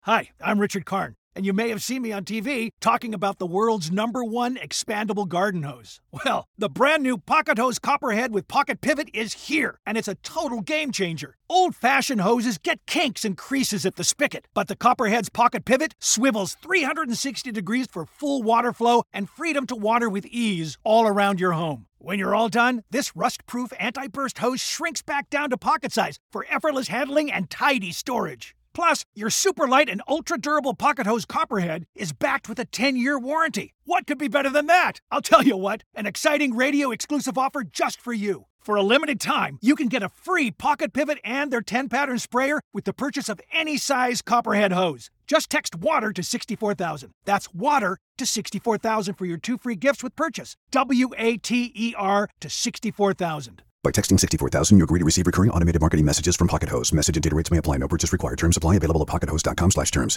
Hi, I'm Richard Karn, and you may have seen me on TV talking about the world's #1 expandable garden hose. Well, the brand new Pocket Hose Copperhead with Pocket Pivot is here, and it's a total game changer. Old-fashioned hoses get kinks and creases at the spigot, but the Copperhead's Pocket Pivot swivels 360 degrees for full water flow and freedom to water with ease all around your home. When you're all done, this rust-proof anti-burst hose shrinks back down to pocket size for effortless handling and tidy storage. Plus, your super light and ultra-durable Pocket Hose Copperhead is backed with a 10-year warranty. What could be better than that? I'll tell you what, an exciting radio-exclusive offer just for you. For a limited time, you can get a free Pocket Pivot and their 10-pattern sprayer with the purchase of any size Copperhead hose. Just text WATER to 64,000. That's WATER to 64,000 for your 2 free gifts with purchase. WATER to 64,000. By texting 64,000, you agree to receive recurring automated marketing messages from Pocket Hose. Message and data rates may apply. No purchase required. Terms apply. Available at pockethose.com/terms.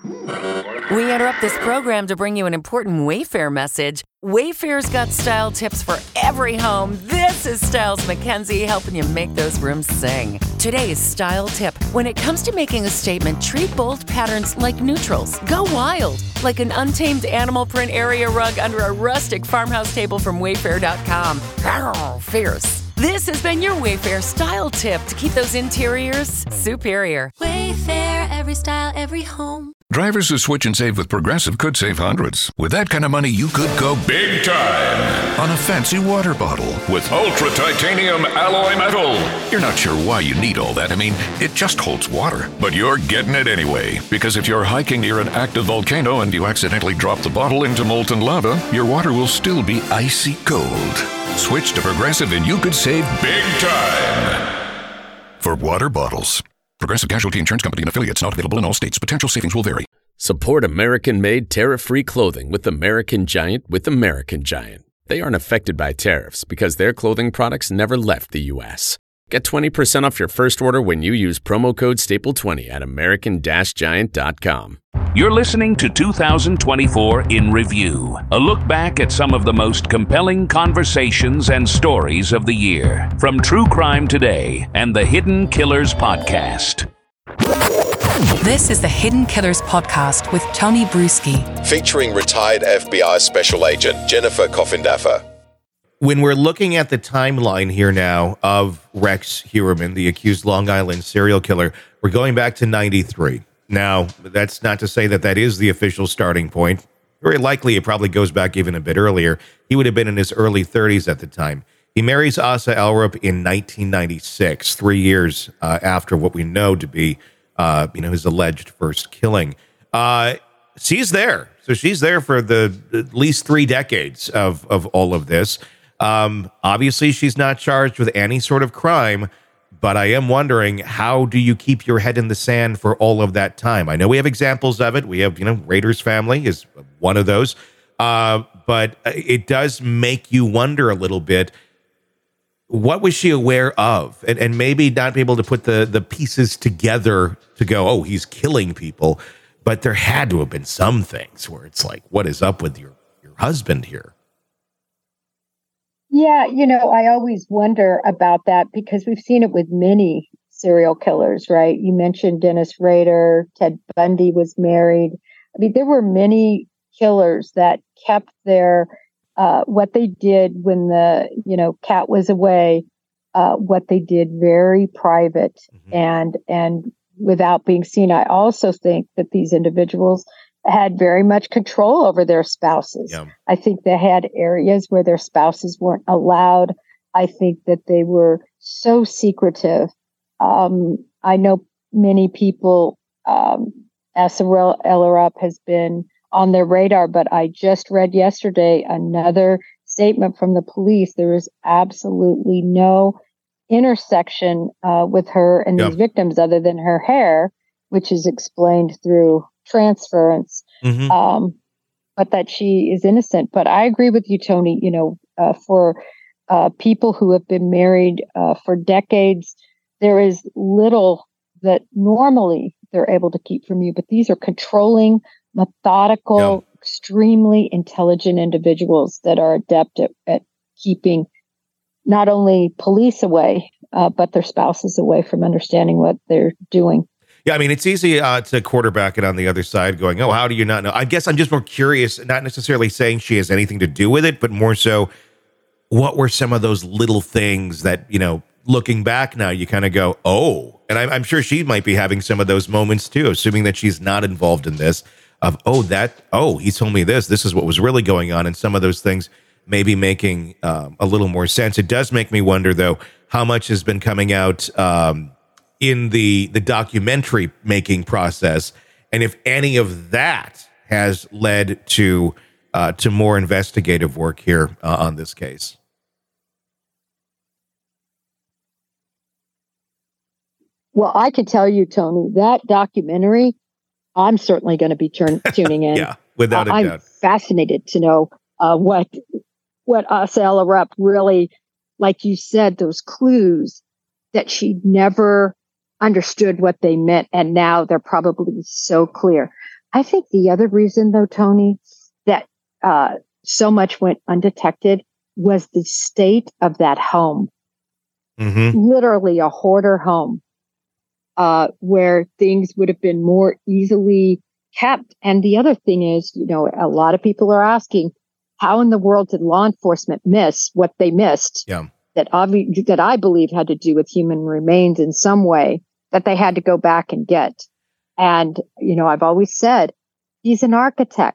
We interrupt this program to bring you an important Wayfair message. Wayfair's got style tips for every home. This is Styles McKenzie helping you make those rooms sing. Today's style tip. When it comes to making a statement, treat bold patterns like neutrals. Go wild, like an untamed animal print area rug under a rustic farmhouse table from Wayfair.com. Arr, fierce. This has been your Wayfair style tip to keep those interiors superior. Wayfair, every style, every home. Drivers who switch and save with Progressive could save hundreds. With that kind of money, you could go big time on a fancy water bottle with ultra titanium alloy metal. You're not sure why you need all that. I mean, it just holds water. But you're getting it anyway. Because if you're hiking near an active volcano and you accidentally drop the bottle into molten lava, your water will still be icy cold. Switch to Progressive and you could save big time. For water bottles. Progressive Casualty Insurance Company and affiliates, not available in all states. Potential savings will vary. Support American-made, tariff-free clothing with American Giant with American Giant. They aren't affected by tariffs because their clothing products never left the U.S. Get 20% off your first order when you use promo code STAPLE20 at american-giant.com. You're listening to 2024 in Review, a look back at some of the most compelling conversations and stories of the year from True Crime Today and the Hidden Killers Podcast. This is the Hidden Killers Podcast with Tony Bruschi, featuring retired FBI Special Agent Jennifer Coffindaffer. When we're looking at the timeline here now of Rex Heuermann, the accused Long Island serial killer, we're going back to 93. Now, that's not to say that that is the official starting point. Very likely it probably goes back even a bit earlier. He would have been in his early 30s at the time. He marries Asa Elrup in 1996, 3 years after what we know to be his alleged first killing. She's there. So she's there for the at least 3 decades of all of this. Obviously, she's not charged with any sort of crime, but I am wondering, how do you keep your head in the sand for all of that time? I know we have examples of it. We have, Rader's family is one of those. But it does make you wonder a little bit, what was she aware of? And maybe not be able to put the pieces together to go, oh, he's killing people. But there had to have been some things where it's like, what is up with your husband here? Yeah, I always wonder about that because we've seen it with many serial killers, right? You mentioned Dennis Rader, Ted Bundy was married. I mean, there were many killers that kept their, what they did when the, cat was away, what they did very private and without being seen. I also think that these individuals had very much control over their spouses. Yeah. I think they had areas where their spouses weren't allowed. I think that they were so secretive. I know many people, Asa Elrup has been on their radar, but I just read yesterday another statement from the police. There is absolutely no intersection with her and these victims other than her hair, which is explained through transference, but that she is innocent. But I agree with you, Tony, for people who have been married for decades, there is little that normally they're able to keep from you, but these are controlling, methodical, extremely intelligent individuals that are adept at keeping not only police away, but their spouses away from understanding what they're doing. Yeah, I mean, it's easy to quarterback it on the other side going, oh, how do you not know? I guess I'm just more curious, not necessarily saying she has anything to do with it, but more so, what were some of those little things that, looking back now, you kind of go, oh, and I'm sure she might be having some of those moments too, assuming that she's not involved in this, of, he told me this is what was really going on. And some of those things maybe making a little more sense. It does make me wonder, though, how much has been coming out in the documentary making process, and if any of that has led to more investigative work here on this case. Well, I can tell you, Tony, that documentary, I'm certainly going to be tuning in. Yeah, without a doubt. I'm fascinated to know what Asa Rupp really, like you said, those clues that she never understood what they meant, and now they're probably so clear. I think the other reason, though, Tony, that so much went undetected was the state of that home. Mm-hmm. Literally a hoarder home, where things would have been more easily kept. And the other thing is, a lot of people are asking, how in the world did law enforcement miss what they missed? Yeah. That I believe had to do with human remains in some way that they had to go back and get. And, I've always said, he's an architect.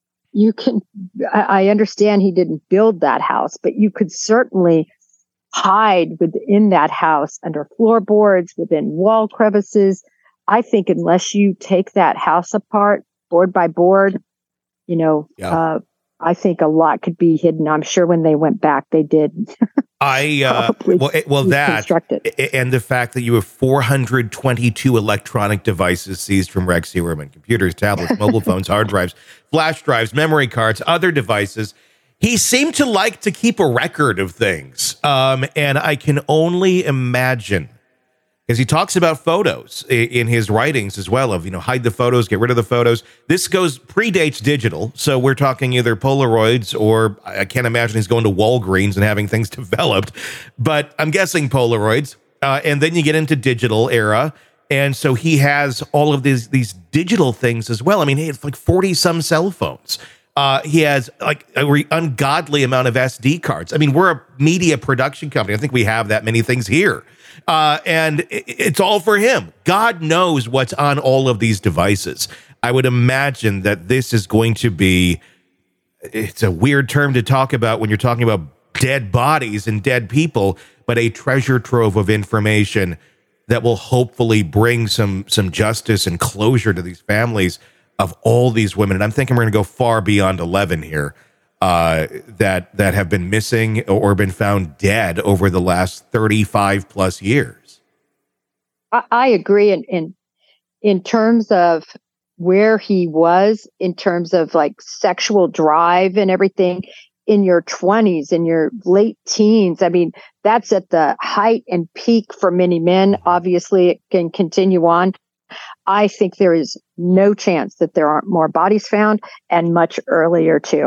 I understand he didn't build that house, but you could certainly hide within that house under floorboards, within wall crevices. I think unless you take that house apart board by board, I think a lot could be hidden. I'm sure when they went back, they did. That and the fact that you have 422 electronic devices seized from Rex Heuermann: computers, tablets, mobile phones, hard drives, flash drives, memory cards, other devices. He seemed to like to keep a record of things, and I can only imagine, because he talks about photos in his writings as well, of, hide the photos, get rid of the photos. This predates digital, so we're talking either Polaroids, or I can't imagine he's going to Walgreens and having things developed, but I'm guessing Polaroids. And then you get into digital era, and so he has all of these digital things as well. I mean, he has like 40-some cell phones. He has like an ungodly amount of SD cards. I mean, we're a media production company. I think we have that many things here. And it's all for him. God knows what's on all of these devices. I would imagine that this is going to be, it's a weird term to talk about when you're talking about dead bodies and dead people, but a treasure trove of information that will hopefully bring some justice and closure to these families of all these women. And I'm thinking we're going to go far beyond 11 here. That have been missing or been found dead over the last 35 plus years. I agree. In terms of where he was, in terms of like sexual drive and everything, in your 20s, in your late teens, I mean, that's at the height and peak for many men. Obviously, it can continue on. I think there is no chance that there aren't more bodies found, and much earlier too.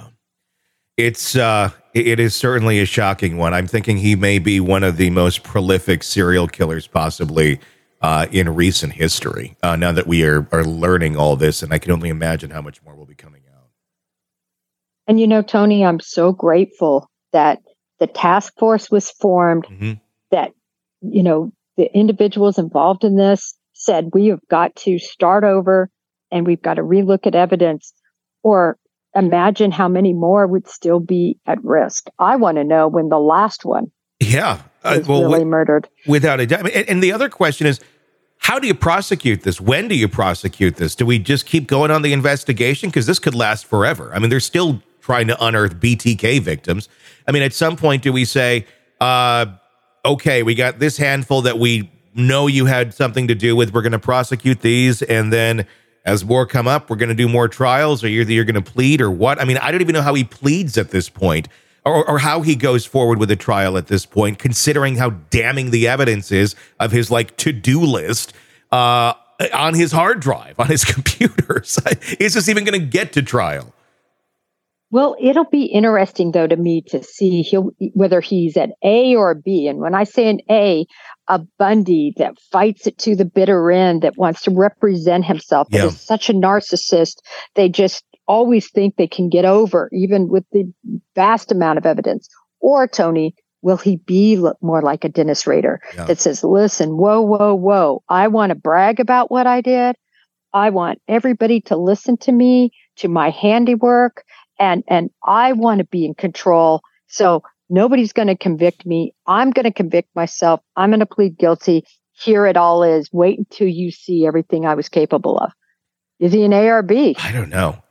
It is certainly a shocking one. I'm thinking he may be one of the most prolific serial killers possibly in recent history. Now that we are learning all this, and I can only imagine how much more will be coming out. And Tony, I'm so grateful that the task force was formed. Mm-hmm. That the individuals involved in this said we have got to start over, and we've got to relook at evidence, or imagine how many more would still be at risk. I want to know when the last one was really murdered. Without a doubt. And the other question is, how do you prosecute this? When do you prosecute this? Do we just keep going on the investigation? Because this could last forever. I mean, they're still trying to unearth BTK victims. I mean, at some point, do we say, okay, we got this handful that we know you had something to do with. We're going to prosecute these, and then as more come up, we're going to do more trials, or either you're going to plead or what? I mean, I don't even know how he pleads at this point, or how he goes forward with a trial at this point, considering how damning the evidence is of his to-do list on his hard drive, on his computers. Is this even going to get to trial? Well, it'll be interesting, though, to me to see whether he's an A or a B. And when I say an A Bundy that fights it to the bitter end, that wants to represent himself, that is such a narcissist, they just always think they can get over, even with the vast amount of evidence. Or, Tony, will he be more like a Dennis Rader that says, listen, whoa, I want to brag about what I did. I want everybody to listen to me, to my handiwork. And I want to be in control. So nobody's going to convict me. I'm going to convict myself. I'm going to plead guilty. Here it all is. Wait until you see everything I was capable of. Is he an A or B? I don't know.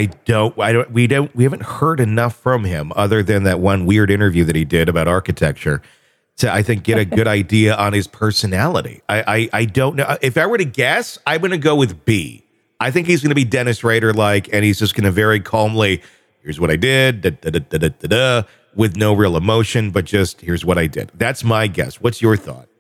We haven't heard enough from him other than that one weird interview that he did about architecture to, I think, get a good idea on his personality. I don't know. If I were to guess, I'm going to go with B. I think he's going to be Dennis Rader-like, and he's just going to very calmly, here's what I did, with no real emotion, but just here's what I did. That's my guess. What's your thought?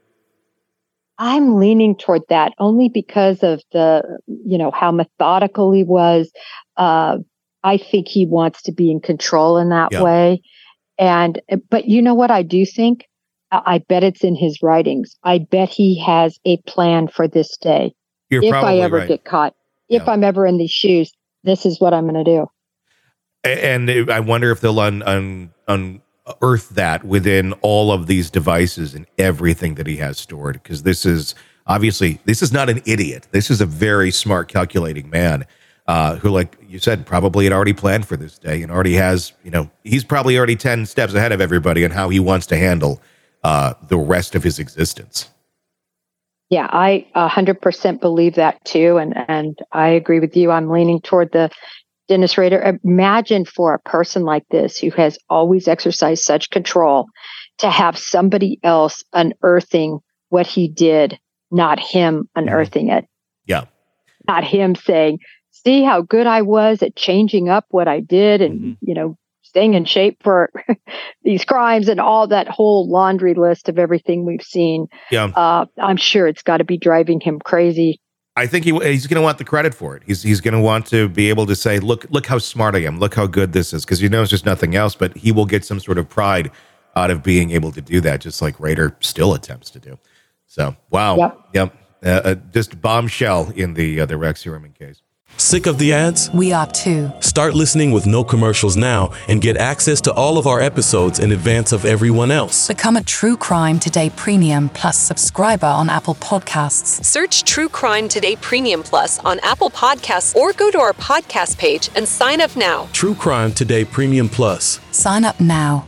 I'm leaning toward that only because of how methodical he was. I think he wants to be in control in that way. But you know what I do think? I bet it's in his writings. I bet he has a plan for this day. If I ever get caught. If I'm ever in these shoes, this is what I'm going to do. And I wonder if they'll unearth that within all of these devices and everything that he has stored. Because this is not an idiot. This is a very smart, calculating man who, like you said, probably had already planned for this day and already has, he's probably already 10 steps ahead of everybody on how he wants to handle the rest of his existence. Yeah, I 100% believe that too. And I agree with you. I'm leaning toward the Dennis Rader. Imagine for a person like this who has always exercised such control to have somebody else unearthing what he did, not him unearthing it. Yeah. Not him saying, see how good I was at changing up what I did and, staying in shape for these crimes and all that whole laundry list of everything we've seen. Yeah. I'm sure it's got to be driving him crazy. I think he's going to want the credit for it. He's going to want to be able to say, look how smart I am. Look how good this is. Because it's just nothing else, but he will get some sort of pride out of being able to do that, just like Rader still attempts to do. So, wow. Yep. Just bombshell in the Rex Heuermann case. Sick of the ads? We are too. Start listening with no commercials now and get access to all of our episodes in advance of everyone else. Become a True Crime Today Premium Plus subscriber on Apple Podcasts. Search True Crime Today Premium Plus on Apple Podcasts or go to our podcast page and sign up now. True Crime Today Premium Plus. Sign up now.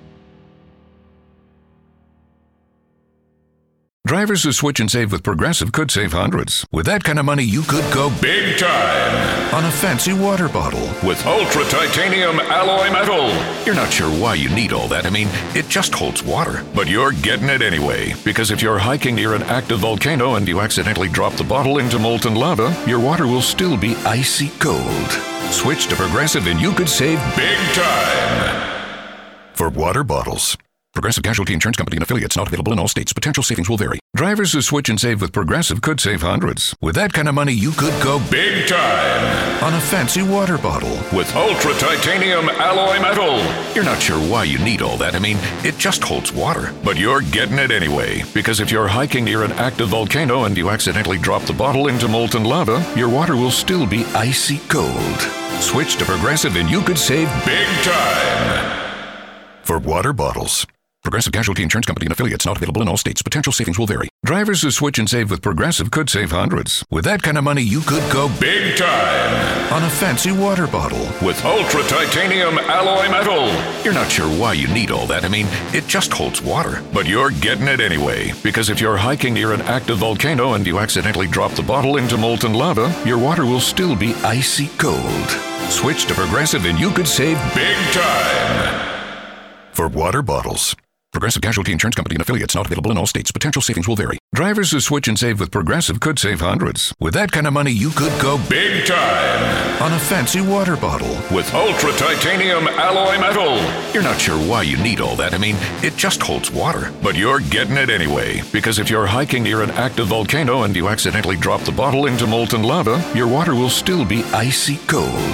Drivers who switch and save with Progressive could save hundreds. With that kind of money, you could go big time on a fancy water bottle with ultra titanium alloy metal. You're not sure why you need all that. I mean, it just holds water. But you're getting it anyway, because if you're hiking near an active volcano and you accidentally drop the bottle into molten lava, your water will still be icy cold. Switch to Progressive and you could save big time for water bottles. Progressive Casualty Insurance Company and affiliates, not available in all states. Potential savings will vary. Drivers who switch and save with Progressive could save hundreds. With that kind of money, you could go big time on a fancy water bottle with ultra titanium alloy metal. You're not sure why you need all that. I mean, it just holds water. But you're getting it anyway, because if you're hiking near an active volcano and you accidentally drop the bottle into molten lava, your water will still be icy cold. Switch to Progressive and you could save big time for water bottles. Progressive Casualty Insurance Company and affiliates, not available in all states. Potential savings will vary. Drivers who switch and save with Progressive could save hundreds. With that kind of money, you could go big time on a fancy water bottle with ultra titanium alloy metal. You're not sure why you need all that. I mean, it just holds water. But you're getting it anyway, because if you're hiking near an active volcano and you accidentally drop the bottle into molten lava, your water will still be icy cold. Switch to Progressive and you could save big time for water bottles. Progressive Casualty Insurance Company and affiliates, not available in all states. Potential savings will vary. Drivers who switch and save with Progressive could save hundreds. With that kind of money, you could go big time on a fancy water bottle with ultra titanium alloy metal. You're not sure why you need all that. I mean, it just holds water. But you're getting it anyway, because if you're hiking near an active volcano and you accidentally drop the bottle into molten lava, your water will still be icy cold.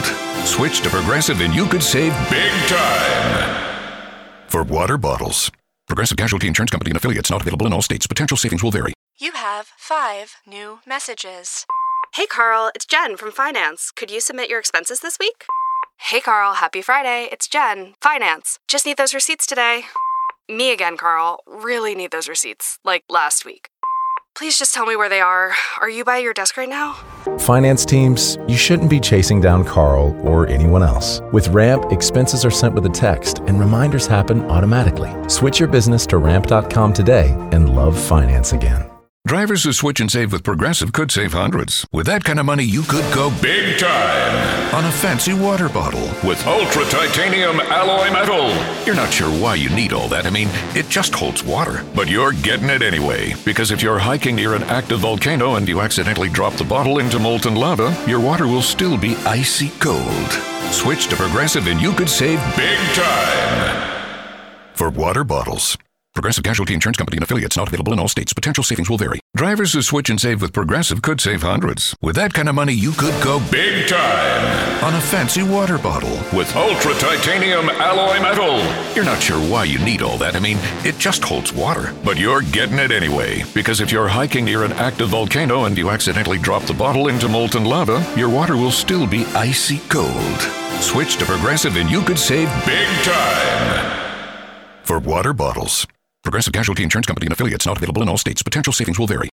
Switch to Progressive and you could save big time. For water bottles. Progressive Casualty Insurance Company and affiliates, not available in all states. Potential savings will vary. You have 5 new messages. Hey, Carl, it's Jen from Finance. Could you submit your expenses this week? Hey, Carl, happy Friday. It's Jen, Finance. Just need those receipts today. Me again, Carl. Really need those receipts, like last week. Please just tell me where they are. Are you by your desk right now? Finance teams, you shouldn't be chasing down Carl or anyone else. With Ramp, expenses are sent with a text and reminders happen automatically. Switch your business to ramp.com today and love finance again. Drivers who switch and save with Progressive could save hundreds. With that kind of money, you could go big time on a fancy water bottle with ultra titanium alloy metal. You're not sure why you need all that. I mean, it just holds water. But you're getting it anyway. Because if you're hiking near an active volcano and you accidentally drop the bottle into molten lava, your water will still be icy cold. Switch to Progressive and you could save big time. For water bottles. Progressive Casualty Insurance Company and affiliates, not available in all states. Potential savings will vary. Drivers who switch and save with Progressive could save hundreds. With that kind of money, you could go big time on a fancy water bottle with ultra titanium alloy metal. You're not sure why you need all that. I mean, it just holds water. But you're getting it anyway. Because if you're hiking near an active volcano and you accidentally drop the bottle into molten lava, your water will still be icy cold. Switch to Progressive and you could save big time. For water bottles. Progressive Casualty Insurance Company and affiliates, not available in all states. Potential savings will vary.